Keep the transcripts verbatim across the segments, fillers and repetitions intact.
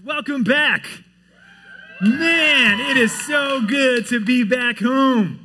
Welcome back. Man, it is so good to be back home.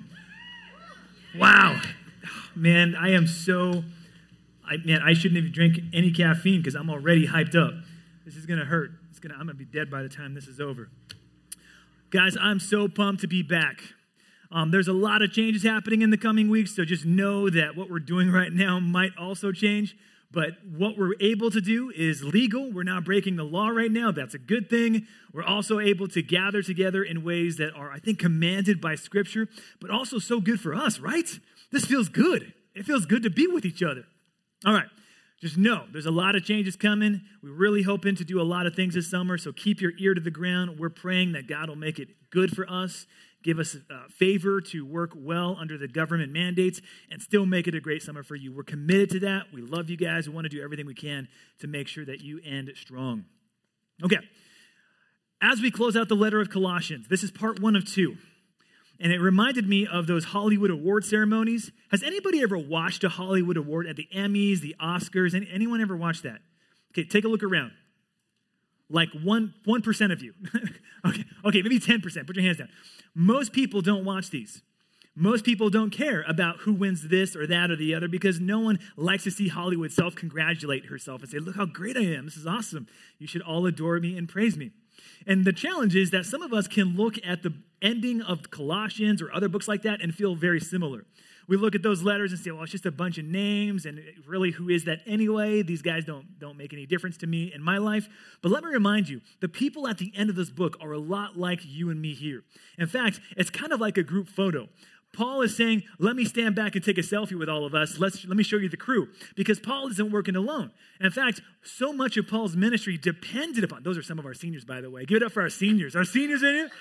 Wow. Man, I am so, I, man, I shouldn't even drink any caffeine because I'm already hyped up. This is going to hurt. It's gonna, I'm going to be dead by the time this is over. Guys, I'm so pumped to be back. Um, there's a lot of changes happening in the coming weeks, so just know that what we're doing right now might also change. But what we're able to do is legal. We're not breaking the law right now. That's a good thing. We're also able to gather together in ways that are, I think, commanded by Scripture, but also so good for us, right? This feels good. It feels good to be with each other. All right. Just know there's a lot of changes coming. We're really hoping to do a lot of things this summer, so keep your ear to the ground. We're praying that God will make it good for us, give us a favor to work well under the government mandates, and still make it a great summer for you. We're committed to that. We love you guys. We want to do everything we can to make sure that you end strong. Okay. As we close out the letter of Colossians, this is part one of two. And it reminded me of those Hollywood award ceremonies. Has anybody ever watched a Hollywood award at the Emmys, the Oscars? Any, anyone ever watched that? Okay, take a look around. Like one, one percent of you. okay, okay, maybe ten percent. Put your hands down. Most people don't watch these. Most people don't care about who wins this or that or the other because no one likes to see Hollywood self-congratulate herself and say, look how great I am. This is awesome. You should all adore me and praise me. And the challenge is that some of us can look at the ending of Colossians or other books like that and feel very similar. We look at those letters and say, well, it's just a bunch of names, and really, who is that anyway? These guys don't, don't make any difference to me in my life. But let me remind you, the people at the end of this book are a lot like you and me here. In fact, it's kind of like a group photo. Paul is saying, let me stand back and take a selfie with all of us. Let's, let me show you the crew. Because Paul isn't working alone. In fact, so much of Paul's ministry depended upon, those are some of our seniors, by the way. Give it up for our seniors. Our seniors in here?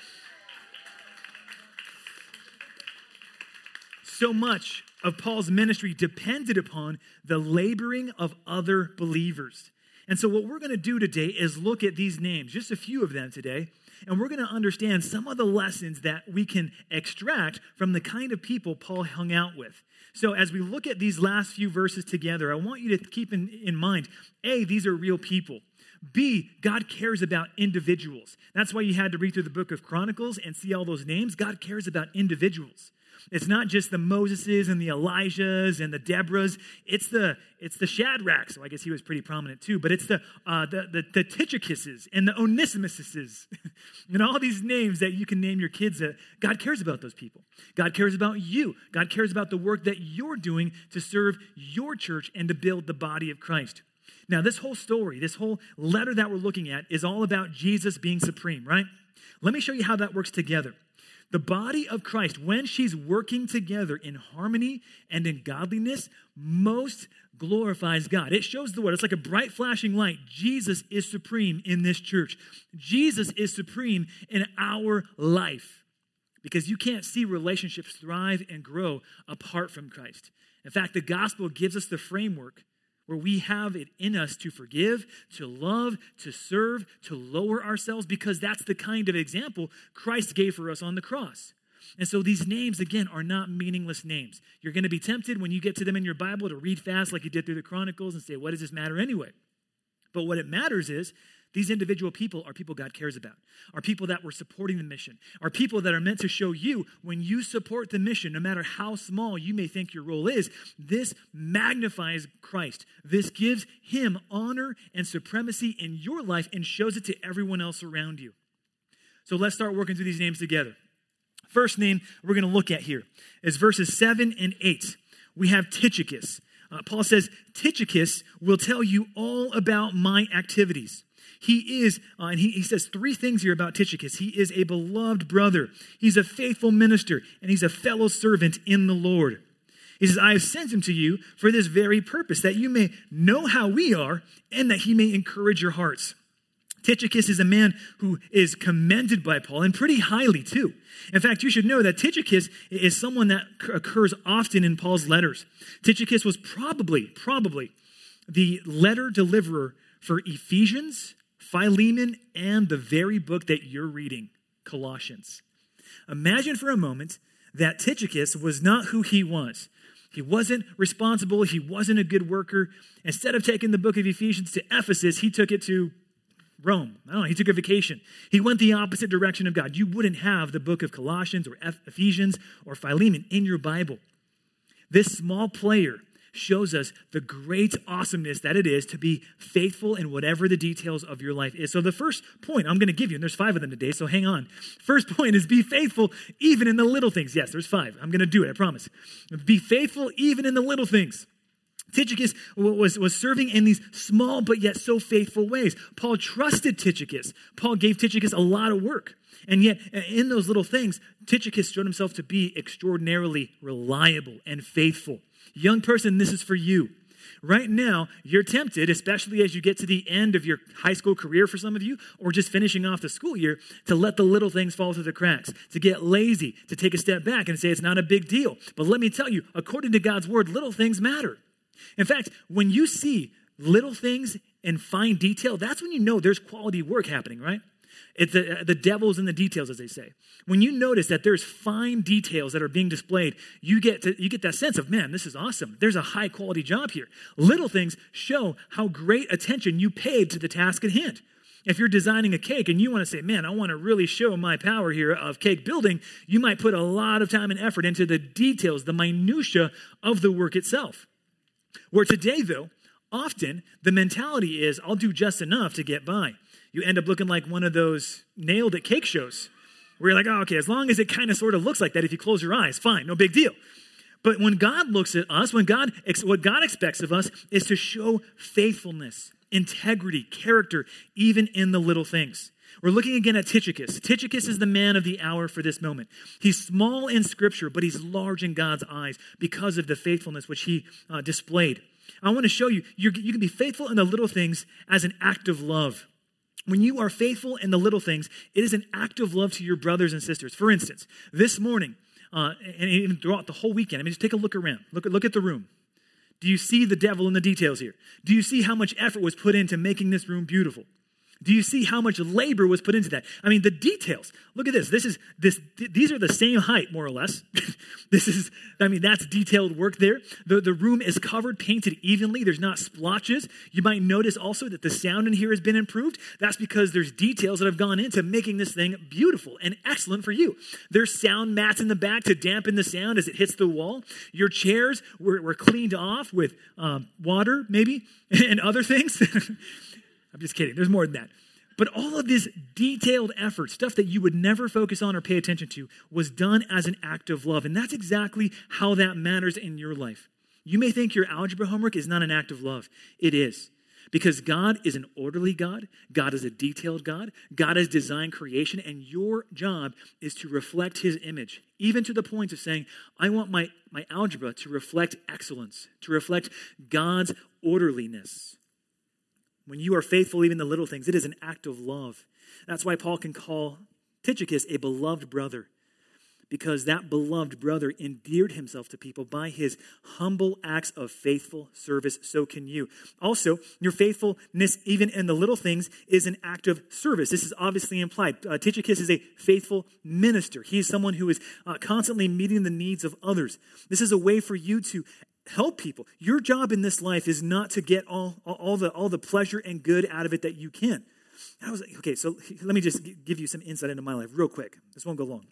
So much of Paul's ministry depended upon the laboring of other believers. And so what we're going to do today is look at these names, just a few of them today, and we're going to understand some of the lessons that we can extract from the kind of people Paul hung out with. So as we look at these last few verses together, I want you to keep in, in mind, A, these are real people. B, God cares about individuals. That's why you had to read through the book of Chronicles and see all those names. God cares about individuals. It's not just the Moseses and the Elijahs and the Deborahs. It's the it's the Shadrachs. So I guess he was pretty prominent too. But it's the uh, the the, the Tychicuses and the Onesimuses and all these names that you can name your kids. That God cares about those people. God cares about you. God cares about the work that you're doing to serve your church and to build the body of Christ. Now, this whole story, this whole letter that we're looking at is all about Jesus being supreme, right? Let me show you how that works together. The body of Christ, when she's working together in harmony and in godliness, most glorifies God. It shows the word. It's like a bright flashing light. Jesus is supreme in this church. Jesus is supreme in our life because you can't see relationships thrive and grow apart from Christ. In fact, the gospel gives us the framework where we have it in us to forgive, to love, to serve, to lower ourselves, because that's the kind of example Christ gave for us on the cross. And so these names, again, are not meaningless names. You're going to be tempted when you get to them in your Bible to read fast like you did through the Chronicles and say, what does this matter anyway? But what it matters is these individual people are people God cares about, are people that were supporting the mission, are people that are meant to show you when you support the mission, no matter how small you may think your role is, this magnifies Christ. This gives him honor and supremacy in your life and shows it to everyone else around you. So let's start working through these names together. First name we're going to look at here is verses seven and eight. We have Tychicus. Uh, Paul says, Tychicus will tell you all about my activities. He is, uh, and he, he says three things here about Tychicus. He is a beloved brother. He's a faithful minister, and he's a fellow servant in the Lord. He says, I have sent him to you for this very purpose, that you may know how we are, and that he may encourage your hearts. Tychicus is a man who is commended by Paul, and pretty highly too. In fact, you should know that Tychicus is someone that occurs often in Paul's letters. Tychicus was probably, probably the letter deliverer for Ephesians, Philemon, and the very book that you're reading, Colossians. Imagine for a moment that Tychicus was not who he was. He wasn't responsible. He wasn't a good worker. Instead of taking the book of Ephesians to Ephesus, he took it to Rome. I don't know, he took a vacation. He went the opposite direction of God. You wouldn't have the book of Colossians or Ephesians or Philemon in your Bible. This small player shows us the great awesomeness that it is to be faithful in whatever the details of your life is. So the first point I'm going to give you, and there's five of them today, so hang on. First point is be faithful even in the little things. Yes, there's five. I'm going to do it, I promise. Be faithful even in the little things. Tychicus was, was serving in these small but yet so faithful ways. Paul trusted Tychicus. Paul gave Tychicus a lot of work. And yet, in those little things, Tychicus showed himself to be extraordinarily reliable and faithful. Young person, this is for you. Right now, you're tempted, especially as you get to the end of your high school career for some of you, or just finishing off the school year, to let the little things fall through the cracks, to get lazy, to take a step back and say it's not a big deal. But let me tell you, according to God's word, little things matter. In fact, when you see little things in fine detail, that's when you know there's quality work happening, right? It's the, the devil's in the details, as they say. When you notice that there's fine details that are being displayed, you get to, you get that sense of, man, this is awesome. There's a high quality job here. Little things show how great attention you paid to the task at hand. If you're designing a cake and you want to say, man, I want to really show my power here of cake building, you might put a lot of time and effort into the details, the minutia of the work itself. Where today, though, often the mentality is, I'll do just enough to get by. You end up looking like one of those nailed at cake shows where you're like, oh, okay, as long as it kind of sort of looks like that, if you close your eyes, fine, no big deal. But when God looks at us, when God, what God expects of us is to show faithfulness, integrity, character, even in the little things. We're looking again at Tychicus. Tychicus is the man of the hour for this moment. He's small in Scripture, but he's large in God's eyes because of the faithfulness which he uh, displayed. I want to show you, you're, you can be faithful in the little things as an act of love. When you are faithful in the little things, it is an act of love to your brothers and sisters. For instance, this morning, uh, and even throughout the whole weekend, I mean, just take a look around. Look, look at the room. Do you see the devil in the details here? Do you see how much effort was put into making this room beautiful? Do you see how much labor was put into that? I mean, the details. Look at this. This is this. These are the same height, more or less. This is. I mean, that's detailed work there. The the room is covered, painted evenly. There's not splotches. You might notice also that the sound in here has been improved. That's because there's details that have gone into making this thing beautiful and excellent for you. There's sound mats in the back to dampen the sound as it hits the wall. Your chairs were, were cleaned off with um, water, maybe, and other things. I'm just kidding. There's more than that. But all of this detailed effort, stuff that you would never focus on or pay attention to, was done as an act of love. And that's exactly how that matters in your life. You may think your algebra homework is not an act of love. It is. Because God is an orderly God. God is a detailed God. God has designed creation. And your job is to reflect his image. Even to the point of saying, I want my, my algebra to reflect excellence, to reflect God's orderliness. When you are faithful even in the little things, it is an act of love. That's why Paul can call Tychicus a beloved brother, because that beloved brother endeared himself to people by his humble acts of faithful service. So can you. Also, your faithfulness even in the little things is an act of service. This is obviously implied. Uh, Tychicus is a faithful minister. He is someone who is uh, constantly meeting the needs of others. This is a way for you to help people. Your job in this life is not to get all, all, all the all the pleasure and good out of it that you can. And I was like, okay, so let me just give you some insight into my life real quick. This won't go long.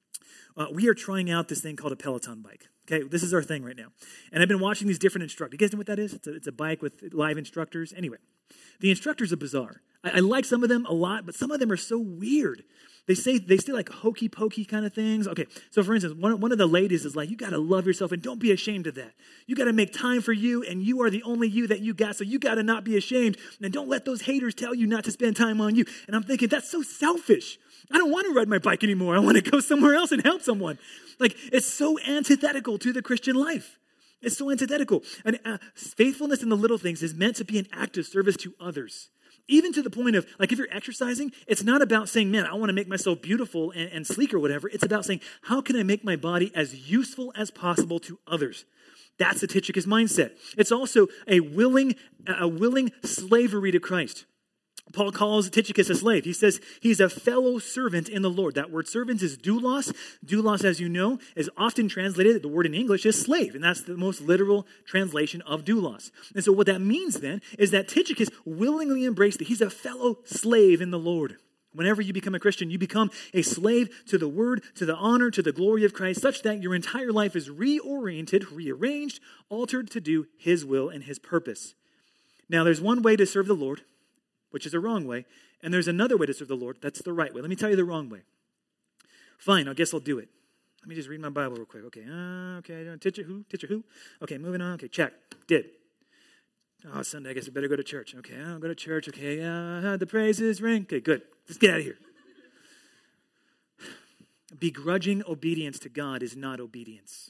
Uh, we are trying out this thing called a Peloton bike. Okay, this is our thing right now. And I've been watching these different instructors. You guys know what that is? It's a, it's a bike with live instructors. Anyway, the instructors are bizarre. I, I like some of them a lot, but some of them are so weird. They say they say like hokey pokey kind of things. Okay, so for instance, one, one of the ladies is like, you got to love yourself and don't be ashamed of that. You got to make time for you, and you are the only you that you got, so you got to not be ashamed. And don't let those haters tell you not to spend time on you. And I'm thinking, that's so selfish. I don't want to ride my bike anymore. I want to go somewhere else and help someone. Like, it's so antithetical to the Christian life. It's so antithetical. And uh, faithfulness in the little things is meant to be an act of service to others. Even to the point of, like, if you're exercising, it's not about saying, man, I want to make myself beautiful and, and sleek or whatever. It's about saying, how can I make my body as useful as possible to others? That's the Tychicus mindset. It's also a willing, a willing slavery to Christ. Paul calls Tychicus a slave. He says he's a fellow servant in the Lord. That word servant is doulos. Doulos, as you know, is often translated, the word in English is slave, and that's the most literal translation of doulos. And so what that means then is that Tychicus willingly embraced that he's a fellow slave in the Lord. Whenever you become a Christian, you become a slave to the word, to the honor, to the glory of Christ, such that your entire life is reoriented, rearranged, altered to do his will and his purpose. Now, there's one way to serve the Lord, which is a wrong way, and there's another way to serve the Lord. That's the right way. Let me tell you the wrong way. Fine, I guess I'll do it. Let me just read my Bible real quick. Okay, uh, okay, teacher who? Teacher who? Okay, moving on. Okay, check. Did. Oh, Sunday, I guess I better go to church. Okay, I'll go to church. Okay, uh, the praises ring. Okay, good. Let's get out of here. Begrudging obedience to God is not obedience.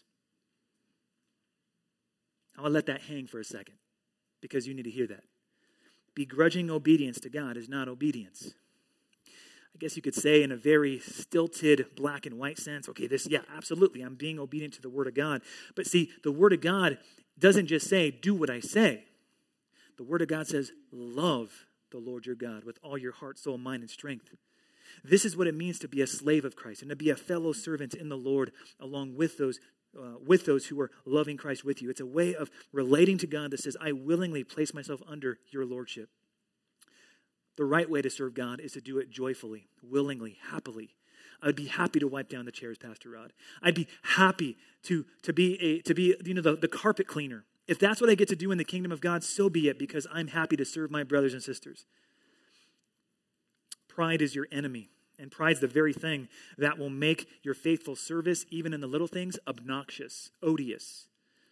I'll let that hang for a second because you need to hear that. Begrudging obedience to God is not obedience. I guess you could say in a very stilted black and white sense, okay, this, yeah, absolutely, I'm being obedient to the Word of God. But see, the Word of God doesn't just say, do what I say. The Word of God says, love the Lord your God with all your heart, soul, mind, and strength. This is what it means to be a slave of Christ and to be a fellow servant in the Lord along with those uh, with those who are loving Christ with you. It's a way of relating to God that says, I willingly place myself under your lordship. The right way to serve God is to do it joyfully, willingly, happily. I'd be happy to wipe down the chairs, Pastor Rod. I'd be happy to, to be a to be you know the, the carpet cleaner. If that's what I get to do in the kingdom of God, so be it, because I'm happy to serve my brothers and sisters. Pride is your enemy, and pride's the very thing that will make your faithful service, even in the little things, obnoxious, odious.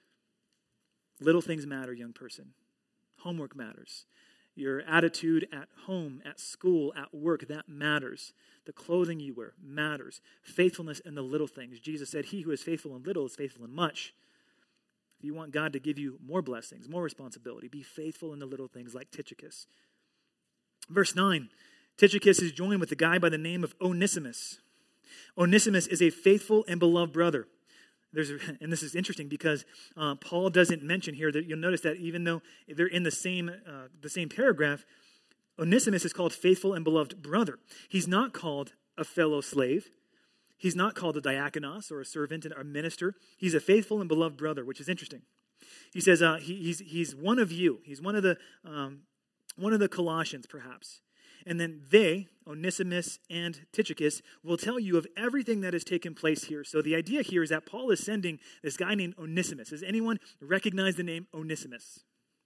Little things matter, young person. Homework matters. Your attitude at home, at school, at work, that matters. The clothing you wear matters. Faithfulness in the little things. Jesus said, he who is faithful in little is faithful in much. If you want God to give you more blessings, more responsibility, be faithful in the little things like Tychicus. Verse nine, Tychicus is joined with a guy by the name of Onesimus. Onesimus is a faithful and beloved brother. There's, and this is interesting because uh, Paul doesn't mention here that you'll notice that even though they're in the same uh, the same paragraph, Onesimus is called faithful and beloved brother. He's not called a fellow slave. He's not called a diakonos or a servant or a minister. He's a faithful and beloved brother, which is interesting. He says uh, he, he's he's one of you. He's one of the um, one of the Colossians, perhaps. And then they, Onesimus and Tychicus, will tell you of everything that has taken place here. So the idea here is that Paul is sending this guy named Onesimus. Does anyone recognize the name Onesimus?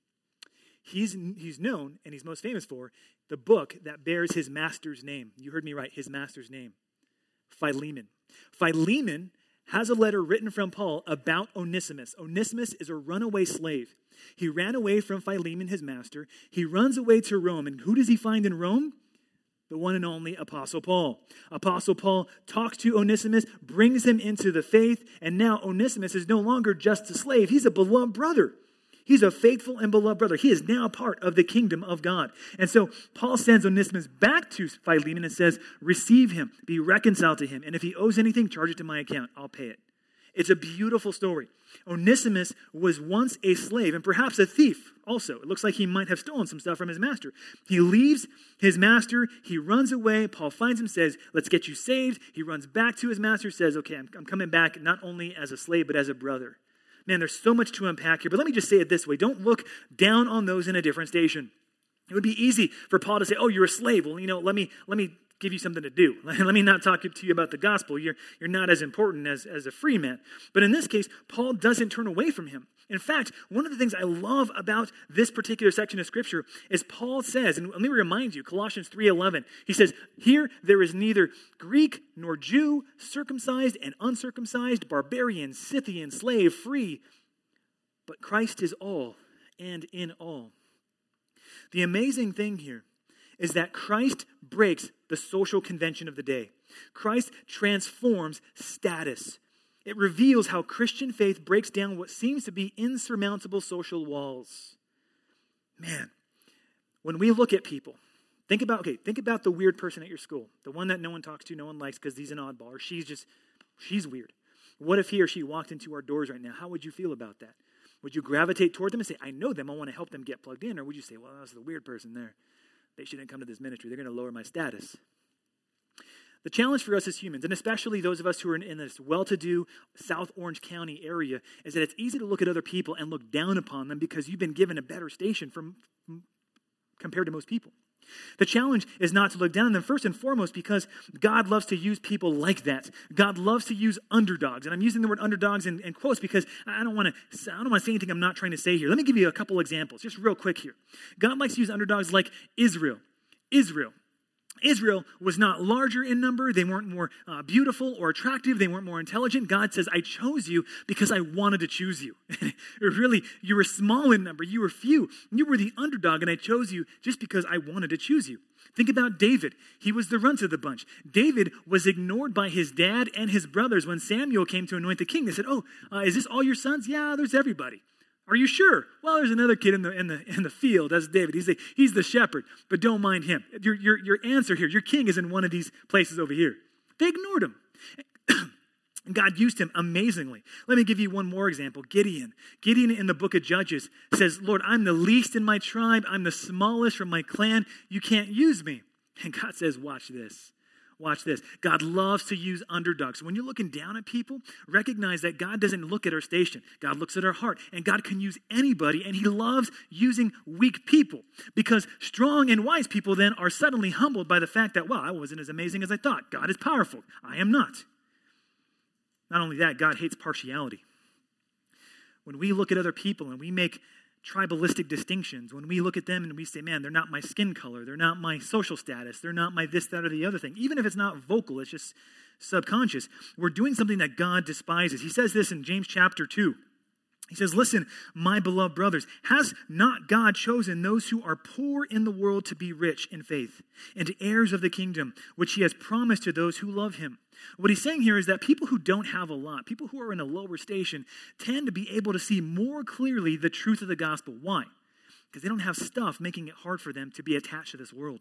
He's, he's known, and he's most famous for, the book that bears his master's name. You heard me right, his master's name. Philemon. Philemon has a letter written from Paul about Onesimus. Onesimus is a runaway slave. He ran away from Philemon, his master. He runs away to Rome. And who does he find in Rome? The one and only Apostle Paul. Apostle Paul talks to Onesimus, brings him into the faith, and now Onesimus is no longer just a slave. He's a beloved brother. He's a faithful and beloved brother. He is now part of the kingdom of God. And so Paul sends Onesimus back to Philemon and says, receive him, be reconciled to him, and if he owes anything, charge it to my account. I'll pay it. It's a beautiful story. Onesimus was once a slave and perhaps a thief also. It looks like he might have stolen some stuff from his master. He leaves his master. He runs away. Paul finds him, says, let's get you saved. He runs back to his master, says, okay, I'm, I'm coming back not only as a slave, but as a brother. Man, there's so much to unpack here, but let me just say it this way. Don't look down on those in a different station. It would be easy for Paul to say, oh, you're a slave. Well, you know, let me let me give you something to do. Let me not talk to you about the gospel. You're, you're not as important as, as a free man. But in this case, Paul doesn't turn away from him. In fact, one of the things I love about this particular section of Scripture is Paul says, and let me remind you, Colossians three eleven, he says, here there is neither Greek nor Jew, circumcised and uncircumcised, barbarian, Scythian, slave, free, but Christ is all and in all. The amazing thing here is that Christ breaks the social convention of the day. Christ transforms status. It reveals how Christian faith breaks down what seems to be insurmountable social walls. Man, when we look at people, think about, okay, think about the weird person at your school, the one that no one talks to, no one likes because he's an oddball, or she's just, she's weird. What if he or she walked into our doors right now? How would you feel about that? Would you gravitate toward them and say, I know them, I want to help them get plugged in? Or would you say, well, that's the weird person there? they shouldn't come to this ministry. They're going to lower my status. The challenge for us as humans, and especially those of us who are in, in this well-to-do South Orange County area, is that it's easy to look at other people and look down upon them because you've been given a better station from, from compared to most people. The challenge is not to look down on them first and foremost because God loves to use people like that. God loves to use underdogs. And I'm using the word underdogs in, in quotes because I don't want to I don't want to say anything I'm not trying to say here. Let me give you a couple examples, just real quick here. God likes to use underdogs like Israel. Israel. Israel was not larger in number. They weren't more uh, beautiful or attractive. They weren't more intelligent. God says, I chose you because I wanted to choose you. Really, you were small in number. You were few. You were the underdog, and I chose you just because I wanted to choose you. Think about David. He was the runt of the bunch. David was ignored by his dad and his brothers when Samuel came to anoint the king. They said, oh, uh, is this all your sons? Yeah, there's everybody. Are you sure? Well, there's another kid in the in the in the field. That's David. He's the he's the shepherd, but don't mind him. Your your your answer here, your king is in one of these places over here. They ignored him. God used him amazingly. Let me give you one more example. Gideon. Gideon in the book of Judges says, Lord, I'm the least in my tribe. I'm the smallest from my clan. You can't use me. And God says, watch this. Watch this. God loves to use underdogs. So when you're looking down at people, recognize that God doesn't look at our station. God looks at our heart. And God can use anybody, and he loves using weak people. Because strong and wise people then are suddenly humbled by the fact that, well, I wasn't as amazing as I thought. God is powerful. I am not. Not only that, God hates partiality. When we look at other people and we make tribalistic distinctions, when we look at them and we say, man, they're not my skin color, they're not my social status, they're not my this, that, or the other thing, even if it's not vocal, it's just subconscious, we're doing something that God despises. He says this in James chapter two. He says, listen, my beloved brothers, has not God chosen those who are poor in the world to be rich in faith and heirs of the kingdom, which he has promised to those who love him? What he's saying here is that people who don't have a lot, people who are in a lower station, tend to be able to see more clearly the truth of the gospel. Why? Because they don't have stuff making it hard for them to be attached to this world.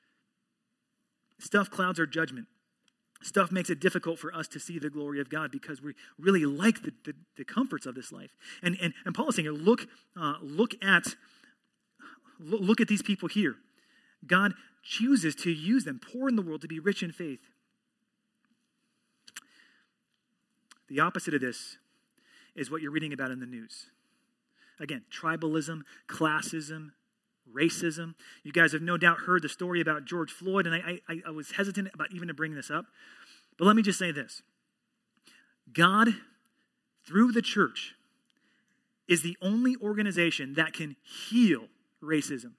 Stuff clouds our judgment. Stuff makes it difficult for us to see the glory of God because we really like the, the, the comforts of this life. And, and, and Paul is saying, look, uh, look, at, look at these people here. God chooses to use them, poor in the world, to be rich in faith. The opposite of this is what you're reading about in the news. Again, tribalism, classism, racism. You guys have no doubt heard the story about George Floyd, and I, I, I was hesitant about even to bring this up. But let me just say this. God, through the church, is the only organization that can heal racism.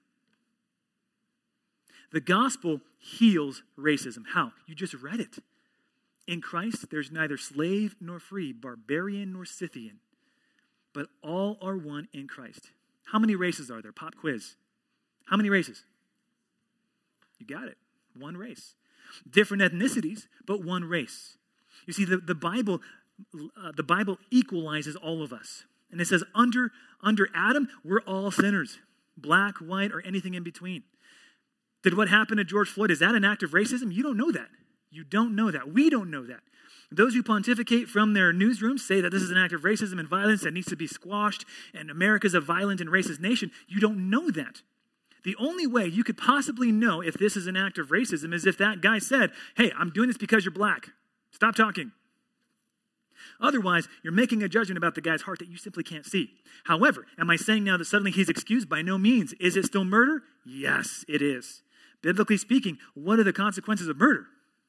The gospel heals racism. How? You just read it. In Christ, there's neither slave nor free, barbarian nor Scythian, but all are one in Christ. How many races are there? Pop quiz. How many races? You got it. One race. Different ethnicities, but one race. You see, the, the Bible, uh, the Bible equalizes all of us. And it says, under, under Adam, we're all sinners. Black, white, or anything in between. Did what happened to George Floyd, is that an act of racism? You don't know that. You don't know that. We don't know that. Those who pontificate from their newsrooms say that this is an act of racism and violence that needs to be squashed, and America's a violent and racist nation. You don't know that. The only way you could possibly know if this is an act of racism is if that guy said, hey, I'm doing this because you're black. Stop talking. Otherwise, you're making a judgment about the guy's heart that you simply can't see. However, am I saying now that suddenly he's excused? By no means. Is it still murder? Yes, it is. Biblically speaking, what are the consequences of murder?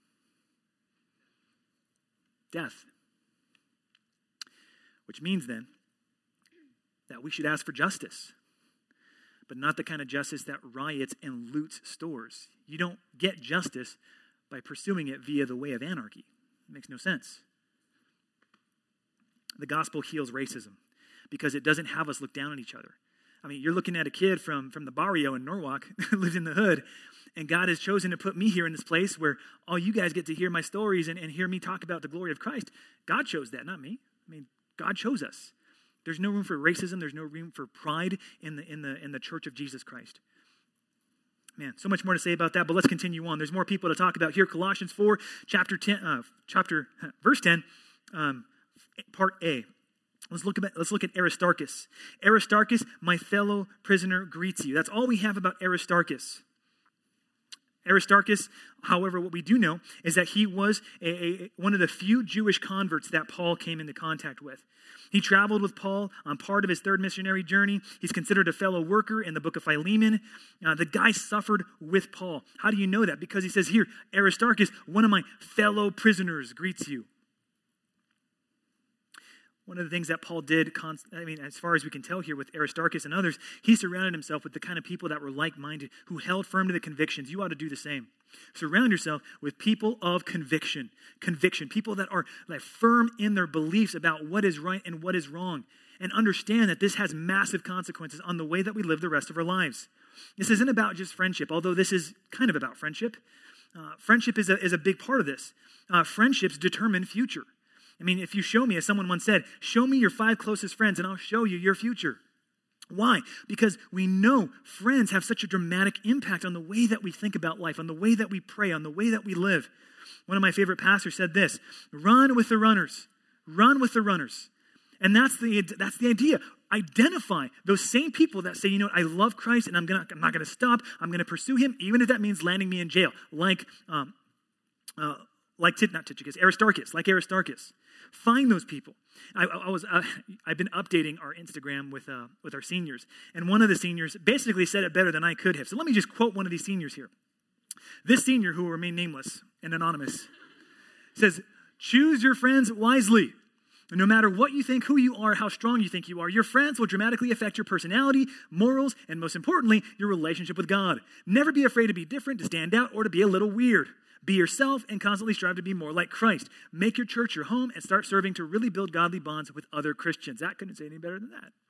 Death. Which means then that we should ask for justice, but not the kind of justice that riots and loots stores. You don't get justice by pursuing it via the way of anarchy. It makes no sense. The gospel heals racism because it doesn't have us look down on each other. I mean, you're looking at a kid from, from the barrio in Norwalk, lives in the hood, and God has chosen to put me here in this place where all you guys get to hear my stories and, and hear me talk about the glory of Christ. God chose that, not me. I mean, God chose us. There's no room for racism. There's no room for pride in the in the in the church of Jesus Christ. Man, so much more to say about that, but let's continue on. There's more people to talk about here. Colossians four, chapter ten, uh, chapter verse ten, um, part A. Let's look at let's look at Aristarchus. Aristarchus, my fellow prisoner, greets you. That's all we have about Aristarchus. Aristarchus, however, what we do know is that he was a, a, one of the few Jewish converts that Paul came into contact with. He traveled with Paul on part of his third missionary journey. He's considered a fellow worker in the book of Philemon. Uh, the guy suffered with Paul. How do you know that? Because he says here, Aristarchus, one of my fellow prisoners, greets you. One of the things that Paul did, I mean, as far as we can tell here with Aristarchus and others, he surrounded himself with the kind of people that were like-minded, who held firm to the convictions. You ought to do the same. Surround yourself with people of conviction. Conviction. People that are like firm in their beliefs about what is right and what is wrong. And understand that this has massive consequences on the way that we live the rest of our lives. This isn't about just friendship, although this is kind of about friendship. Uh, friendship is a, is a big part of this. Uh, friendships determine future. I mean, if you show me, as someone once said, show me your five closest friends and I'll show you your future. Why? Because we know friends have such a dramatic impact on the way that we think about life, on the way that we pray, on the way that we live. One of my favorite pastors said this, run with the runners, run with the runners. And that's the, that's the idea. Identify those same people that say, you know what, I love Christ and I'm, gonna, I'm not going to stop. I'm going to pursue him, even if that means landing me in jail, like, um, uh, like not Tychicus, Aristarchus, like Aristarchus. Find those people. I, I was, uh, I've been updating our Instagram with uh, with our seniors, and one of the seniors basically said it better than I could have. So let me just quote one of these seniors here. This senior, who will remain nameless and anonymous, says, choose your friends wisely. No matter what you think, who you are, how strong you think you are, your friends will dramatically affect your personality, morals, and most importantly, your relationship with God. Never be afraid to be different, to stand out, or to be a little weird. Be yourself and constantly strive to be more like Christ. Make your church your home and start serving to really build godly bonds with other Christians. That couldn't say any better than that.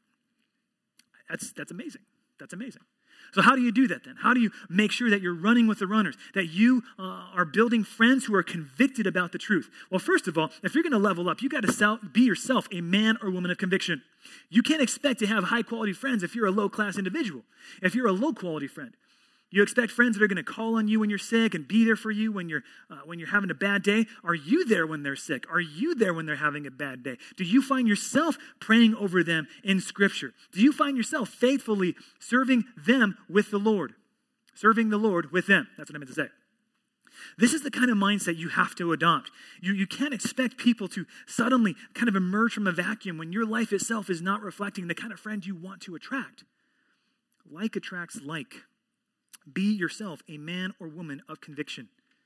That's, that's amazing. That's amazing. So how do you do that then? How do you make sure that you're running with the runners, that you uh, are building friends who are convicted about the truth? Well, first of all, if you're going to level up, you got to be yourself a man or woman of conviction. You can't expect to have high-quality friends if you're a low-class individual, if you're a low-quality friend. You expect friends that are going to call on you when you're sick and be there for you when you're uh, when you're having a bad day. Are you there when they're sick? Are you there when they're having a bad day? Do you find yourself praying over them in Scripture? Do you find yourself faithfully serving them with the Lord? Serving the Lord with them. That's what I meant to say. This is the kind of mindset you have to adopt. You, you can't expect people to suddenly kind of emerge from a vacuum when your life itself is not reflecting the kind of friend you want to attract. Like attracts like. Be yourself a man or woman of conviction.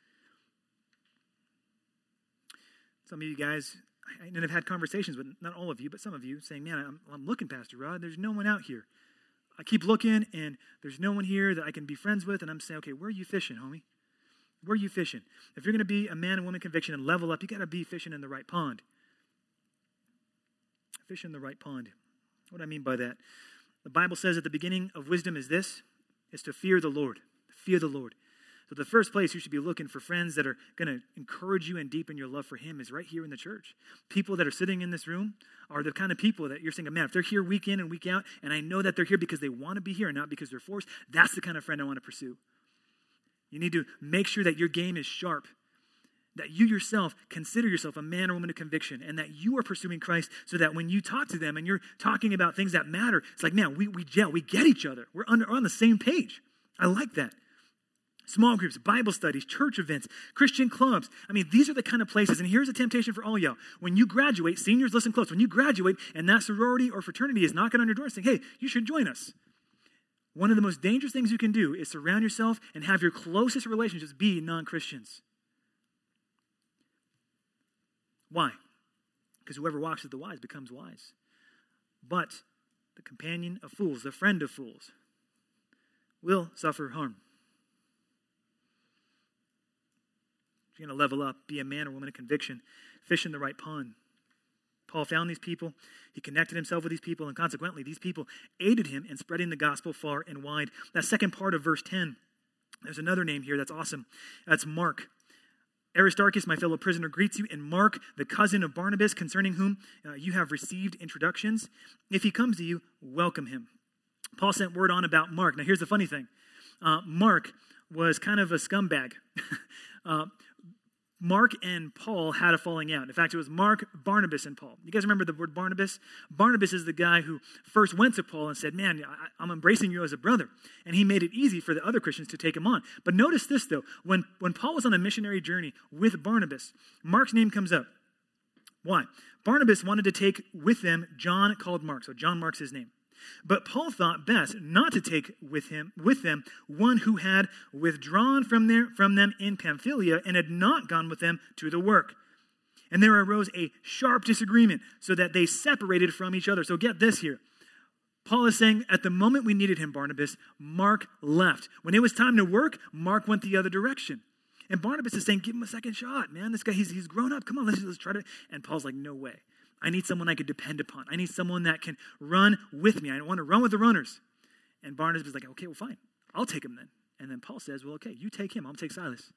Some of you guys, and I've had conversations with not all of you, but some of you saying, man, I'm, I'm looking, Pastor Rod. There's no one out here. I keep looking, and there's no one here that I can be friends with. And I'm saying, okay, where are you fishing, homie? Where are you fishing? If you're going to be a man and woman conviction and level up, you got to be fishing in the right pond. Fish in the right pond. What do I mean by that? The Bible says at the beginning of wisdom is this. Is to fear the Lord. Fear the Lord. So the first place you should be looking for friends that are going to encourage you and deepen your love for him is right here in the church. People that are sitting in this room are the kind of people that you're saying, man, if they're here week in and week out, and I know that they're here because they want to be here and not because they're forced, that's the kind of friend I want to pursue. You need to make sure that your game is sharp, that you yourself consider yourself a man or woman of conviction, and that you are pursuing Christ so that when you talk to them and you're talking about things that matter, it's like, man, we, we gel, we get each other. We're, under, we're on the same page. I like that. Small groups, Bible studies, church events, Christian clubs. I mean, these are the kind of places, and here's a temptation for all y'all. When you graduate, seniors, listen close. When you graduate and that sorority or fraternity is knocking on your door saying, hey, you should join us. One of the most dangerous things you can do is surround yourself and have your closest relationships be non-Christians. Why? Because whoever walks with the wise becomes wise. But the companion of fools, the friend of fools, will suffer harm. If you're going to level up, be a man or woman of conviction, fish in the right pond. Paul found these people, he connected himself with these people, and consequently, these people aided him in spreading the gospel far and wide. That second part of verse ten, there's another name here that's awesome. That's Mark. Aristarchus, my fellow prisoner, greets you, and Mark, the cousin of Barnabas, concerning whom uh, you have received introductions. If he comes to you, welcome him. Paul sent word on about Mark. Now, here's the funny thing. Uh, Mark was kind of a scumbag. uh, Mark and Paul had a falling out. In fact, it was Mark, Barnabas, and Paul. You guys remember the word Barnabas? Barnabas is the guy who first went to Paul and said, man, I, I'm embracing you as a brother. And he made it easy for the other Christians to take him on. But notice this, though. When, when Paul was on a missionary journey with Barnabas, Mark's name comes up. Why? Barnabas wanted to take with them John called Mark. So John Mark's his name. But Paul thought best not to take with him with them one who had withdrawn from their from them in Pamphylia and had not gone with them to the work. And there arose a sharp disagreement so that they separated from each other. So get this here. Paul is saying at the moment we needed him, Barnabas, Mark left. When it was time to work, Mark went the other direction. And Barnabas is saying, give him a second shot, man. This guy, he's, he's grown up. Come on, let's, let's try to. And Paul's like, no way. I need someone I could depend upon. I need someone that can run with me. I want to run with the runners. And Barnabas is like, okay, well, fine. I'll take him then. And then Paul says, well, okay, you take him. I'll take Silas.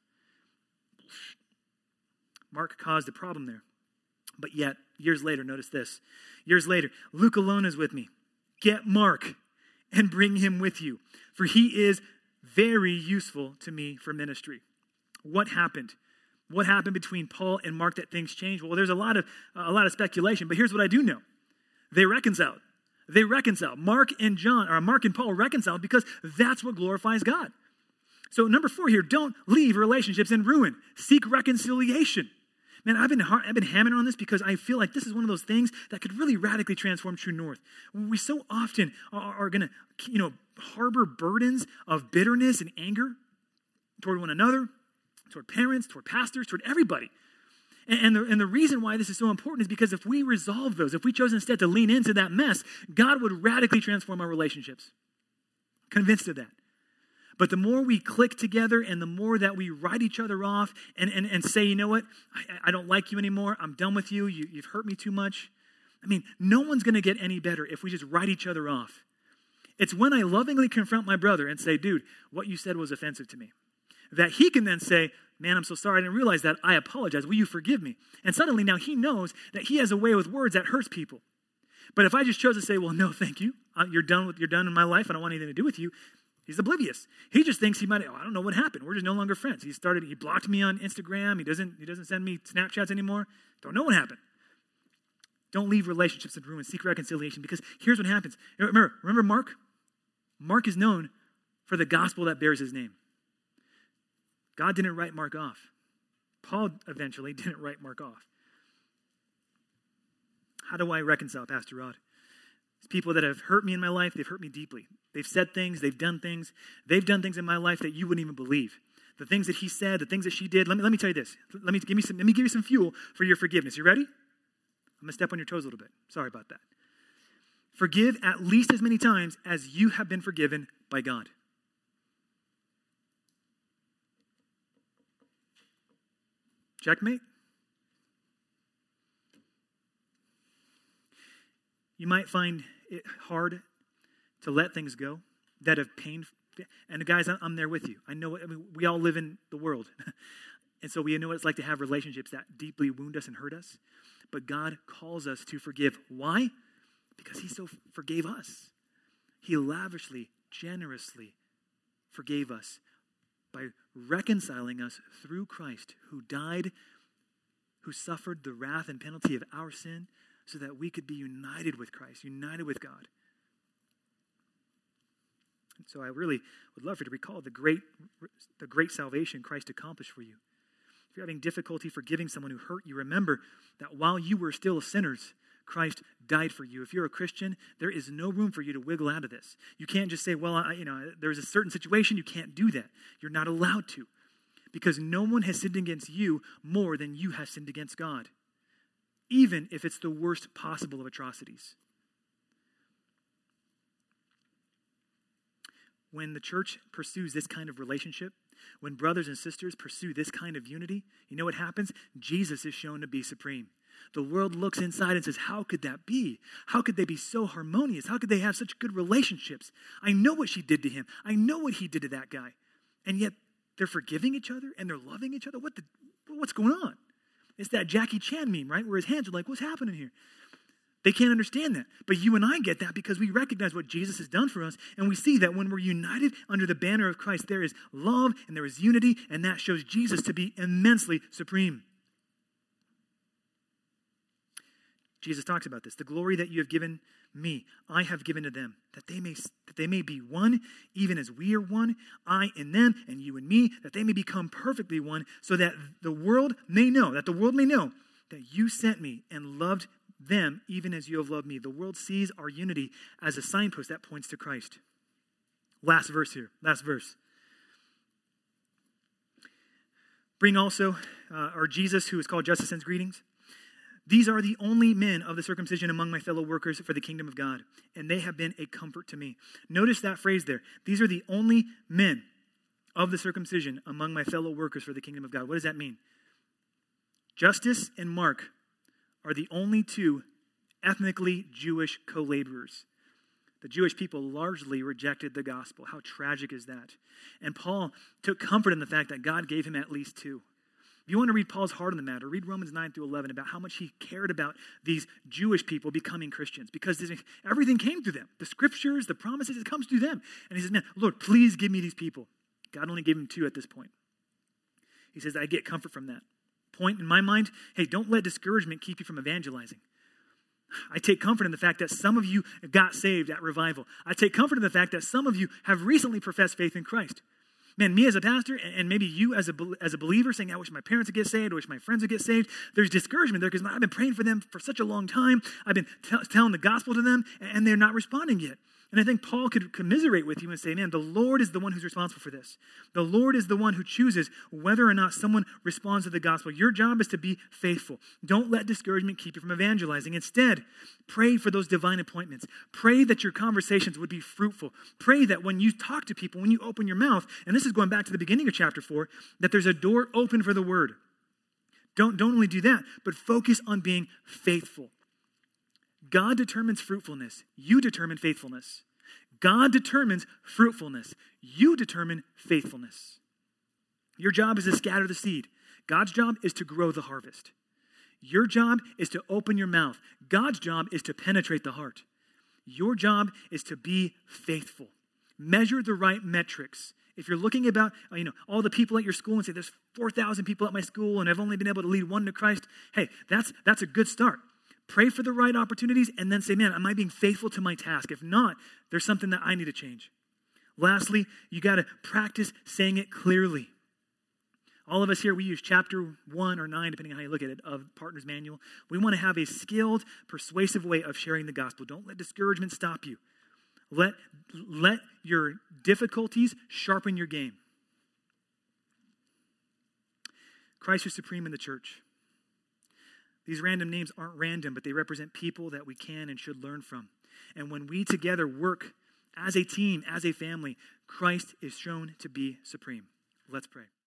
Mark caused a problem there. But yet, years later, notice this. Years later, Luke alone is with me. Get Mark and bring him with you, for he is very useful to me for ministry. What happened? What happened between Paul and Mark that things changed? Well, there's a lot of uh, a lot of speculation, but here's what I do know. They reconciled. They reconciled. Mark and John, or Mark and Paul reconciled because that's what glorifies God. So number four here, don't leave relationships in ruin. Seek reconciliation. Man, I've been I've been hammering on this because I feel like this is one of those things that could really radically transform True North. We so often are, are going to, you know, harbor burdens of bitterness and anger toward one another, toward parents, toward pastors, toward everybody. And, and, the, and the reason why this is so important is because if we resolve those, if we chose instead to lean into that mess, God would radically transform our relationships. Convinced of that. But the more we click together and the more that we write each other off and, and, and say, you know what, I, I don't like you anymore, I'm done with you, you, you've hurt me too much. I mean, no one's going to get any better if we just write each other off. It's when I lovingly confront my brother and say, dude, what you said was offensive to me, that he can then say, man, I'm so sorry, I didn't realize that, I apologize, will you forgive me? And suddenly now he knows that he has a way with words that hurts people. But if I just chose to say, well, no, thank you, you're done with, you're done in my life, I don't want anything to do with you, he's oblivious. He just thinks he might, oh, I don't know what happened, we're just no longer friends. He started, he blocked me on Instagram, he doesn't, he doesn't send me Snapchats anymore, don't know what happened. Don't leave relationships in ruin, seek reconciliation, because here's what happens. Remember, remember Mark? Mark is known for the gospel that bears his name. God didn't write Mark off. Paul eventually didn't write Mark off. How do I reconcile, Pastor Rod? It's people that have hurt me in my life, they've hurt me deeply. They've said things, they've done things. They've done things in my life that you wouldn't even believe. The things that he said, the things that she did. Let me, let me tell you this. Let me, give me some, let me give you some fuel for your forgiveness. You ready? I'm going to step on your toes a little bit. Sorry about that. Forgive at least as many times as you have been forgiven by God. Checkmate? You might find it hard to let things go that have pain. And guys, I'm there with you. I know, I mean, we all live in the world. And so we know what it's like to have relationships that deeply wound us and hurt us. But God calls us to forgive. Why? Because he so forgave us. He lavishly, generously forgave us by reconciling us through Christ, who died, who suffered the wrath and penalty of our sin, so that we could be united with Christ, united with God. And so I really would love for you to recall the great, the great salvation Christ accomplished for you. If you're having difficulty forgiving someone who hurt you, remember that while you were still sinners, Christ died for you. If you're a Christian, there is no room for you to wiggle out of this. You can't just say, well, I, you know, there's a certain situation. You can't do that. You're not allowed to, because no one has sinned against you more than you have sinned against God, even if it's the worst possible of atrocities. When the church pursues this kind of relationship, when brothers and sisters pursue this kind of unity, you know what happens? Jesus is shown to be supreme. The world looks inside and says, how could that be? How could they be so harmonious? How could they have such good relationships? I know what she did to him. I know what he did to that guy. And yet they're forgiving each other and they're loving each other. What the, what's going on? It's that Jackie Chan meme, right? Where his hands are like, what's happening here? They can't understand that. But you and I get that because we recognize what Jesus has done for us, and we see that when we're united under the banner of Christ, there is love and there is unity, and that shows Jesus to be immensely supreme. Jesus talks about this. The glory that you have given me, I have given to them, that they may that they may be one, even as we are one, I in them, and you in me, that they may become perfectly one, so that the world may know, that the world may know that you sent me and loved them even as you have loved me. The world sees our unity as a signpost that points to Christ. Last verse here. Last verse. Bring also, uh, or Jesus, who is called Justus, sends greetings. These are the only men of the circumcision among my fellow workers for the kingdom of God, and they have been a comfort to me. Notice that phrase there. These are the only men of the circumcision among my fellow workers for the kingdom of God. What does that mean? Justus and Mark are the only two ethnically Jewish co-laborers. The Jewish people largely rejected the gospel. How tragic is that? And Paul took comfort in the fact that God gave him at least two. If you want to read Paul's heart on the matter, read Romans nine through eleven about how much he cared about these Jewish people becoming Christians, because everything came through them. The scriptures, the promises, it comes through them. And he says, man, Lord, please give me these people. God only gave him two at this point. He says, I get comfort from that. Point in my mind, hey, don't let discouragement keep you from evangelizing. I take comfort in the fact that some of you got saved at revival. I take comfort in the fact that some of you have recently professed faith in Christ. Man, me as a pastor, and maybe you as a, as a believer saying, I wish my parents would get saved, I wish my friends would get saved. There's discouragement there because I've been praying for them for such a long time. I've been t- telling the gospel to them, and they're not responding yet. And I think Paul could commiserate with you and say, man, the Lord is the one who's responsible for this. The Lord is the one who chooses whether or not someone responds to the gospel. Your job is to be faithful. Don't let discouragement keep you from evangelizing. Instead, pray for those divine appointments. Pray that your conversations would be fruitful. Pray that when you talk to people, when you open your mouth, and this is going back to the beginning of chapter four, that there's a door open for the word. Don't, don't only do that, but focus on being faithful. God determines fruitfulness. You determine faithfulness. God determines fruitfulness. You determine faithfulness. Your job is to scatter the seed. God's job is to grow the harvest. Your job is to open your mouth. God's job is to penetrate the heart. Your job is to be faithful. Measure the right metrics. If you're looking about, you know, all the people at your school and say, there's four thousand people at my school and I've only been able to lead one to Christ, hey, that's that's a good start. Pray for the right opportunities and then say, man, am I being faithful to my task? If not, there's something that I need to change. Lastly, you got to practice saying it clearly. All of us here, we use chapter one or nine, depending on how you look at it, of Partner's Manual. We want to have a skilled, persuasive way of sharing the gospel. Don't let discouragement stop you. Let, let your difficulties sharpen your game. Christ is supreme in the church. These random names aren't random, but they represent people that we can and should learn from. And when we together work as a team, as a family, Christ is shown to be supreme. Let's pray.